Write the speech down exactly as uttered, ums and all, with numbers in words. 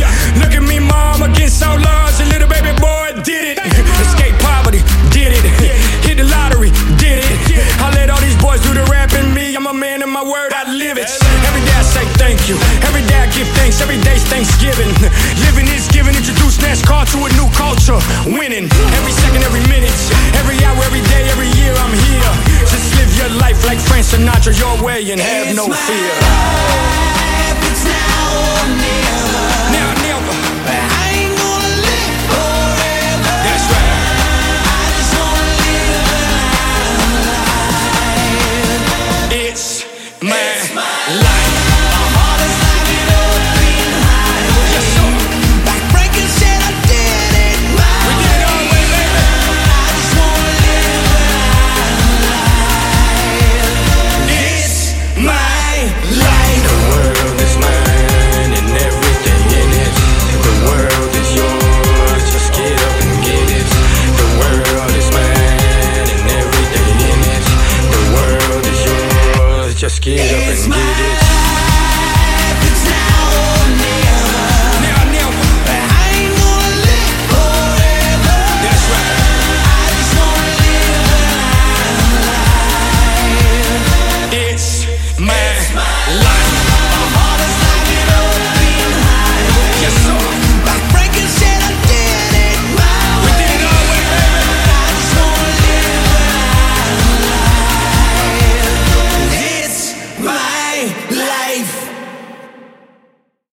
Look at me, mom, against so large, a little baby boy did it. Escape poverty, did it. Hit the lottery, did it. I let all these boys do the rap and me, I'm a man of my word, I live it. Every day I say thank you, every day I give thanks, every day's Thanksgiving. Living is giving, introduce NASCAR to a new culture. Winning, every second, every minute, every hour, every day, every year I'm here. Just live your life like Frank Sinatra, your way, and have no fear.